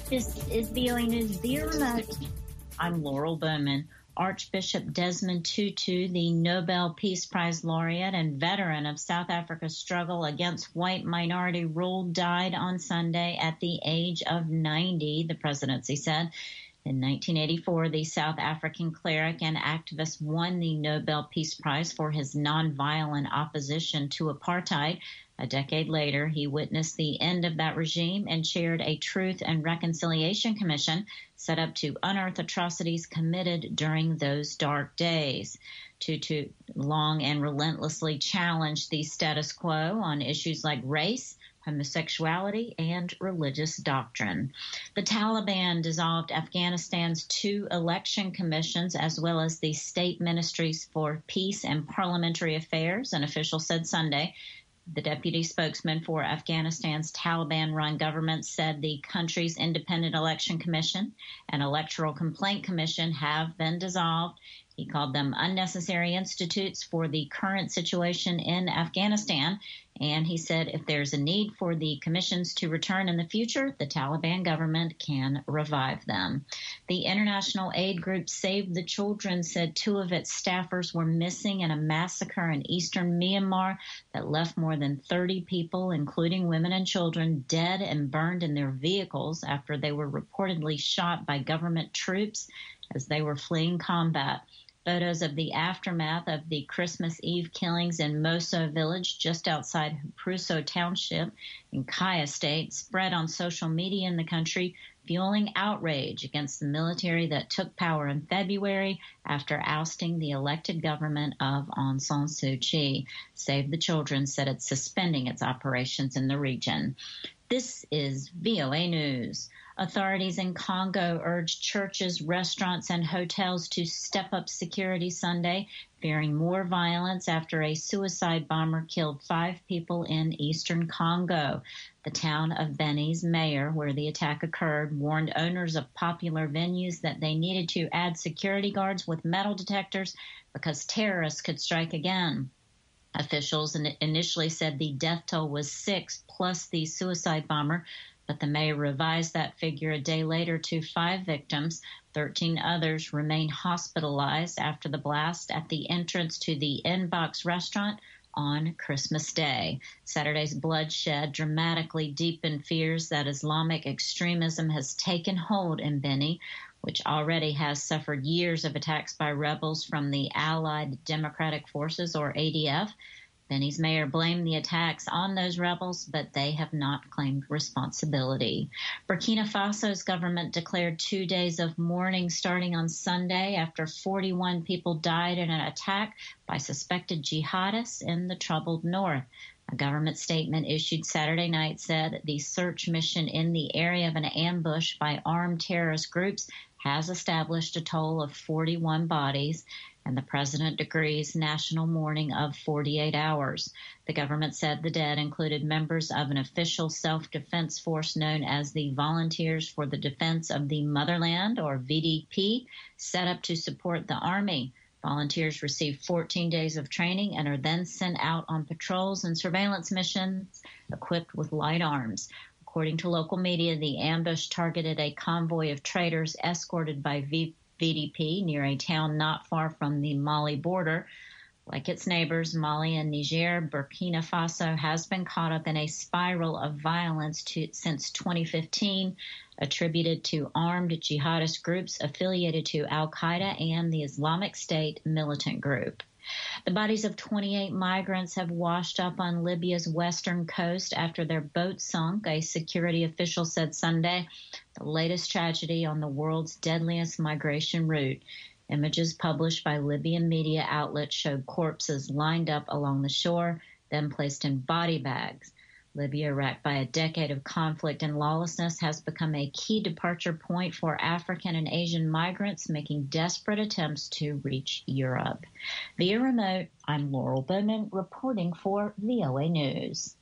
This is VOA News via remote. I'm Laurel Bowman. Archbishop Desmond Tutu, the Nobel Peace Prize laureate and veteran of South Africa's struggle against white minority rule, died on Sunday at the age of 90, the presidency said. In 1984, the South African cleric and activist won the Nobel Peace Prize for his nonviolent opposition to apartheid. A decade later, he witnessed the end of that regime and chaired a Truth and Reconciliation Commission set up to unearth atrocities committed during those dark days. Tutu long and relentlessly challenged the status quo on issues like race, homosexuality, and religious doctrine. The Taliban dissolved Afghanistan's 2 election commissions as well as the state ministries for peace and parliamentary affairs, an official said Sunday. The deputy spokesman for Afghanistan's Taliban-run government said the country's Independent Election Commission and Electoral Complaint Commission have been dissolved. He called them unnecessary institutes for the current situation in Afghanistan. And he said if there's a need for the commissions to return in the future, the Taliban government can revive them. The international aid group Save the Children said 2 of its staffers were missing in a massacre in eastern Myanmar that left more than 30 people, including women and children, dead and burned in their vehicles after they were reportedly shot by government troops as they were fleeing combat. Photos of the aftermath of the Christmas Eve killings in Moso village just outside Pruso Township in Kaya State spread on social media in the country, fueling outrage against the military that took power in February after ousting the elected government of Aung San Suu Kyi. Save the Children said it's suspending its operations in the region. This is VOA News. Authorities in Congo urged churches, restaurants, and hotels to step up security Sunday, fearing more violence after a suicide bomber killed 5 people in eastern Congo. The town of Beni's mayor, where the attack occurred, warned owners of popular venues that they needed to add security guards with metal detectors because terrorists could strike again. Officials initially said the death toll was 6 plus the suicide bomber, but the mayor revised that figure a day later to 5 victims. 13 others remain hospitalized after the blast at the entrance to the Inbox restaurant on Christmas Day. Saturday's bloodshed dramatically deepened fears that Islamic extremism has taken hold in Beni, which already has suffered years of attacks by rebels from the Allied Democratic Forces, or ADF. Beni's mayor blamed the attacks on those rebels, but they have not claimed responsibility. Burkina Faso's government declared 2 days of mourning starting on Sunday after 41 people died in an attack by suspected jihadists in the troubled north. A government statement issued Saturday night said the search mission in the area of an ambush by armed terrorist groups has established a toll of 41 bodies, and the president decrees national mourning of 48 hours. The government said the dead included members of an official self-defense force known as the Volunteers for the Defense of the Motherland, or VDP, set up to support the army. Volunteers receive 14 days of training and are then sent out on patrols and surveillance missions equipped with light arms. According to local media, the ambush targeted a convoy of traders escorted by VDP near a town not far from the Mali border. Like its neighbors, Mali and Niger, Burkina Faso has been caught up in a spiral of violence since 2015, attributed to armed jihadist groups affiliated to Al-Qaeda and the Islamic State militant group. The bodies of 28 migrants have washed up on Libya's western coast after their boat sunk, a security official said Sunday, the latest tragedy on the world's deadliest migration route. Images published by Libyan media outlets showed corpses lined up along the shore, then placed in body bags. Libya, racked by a decade of conflict and lawlessness, has become a key departure point for African and Asian migrants making desperate attempts to reach Europe. Via remote, I'm Laurel Bowman reporting for VOA News.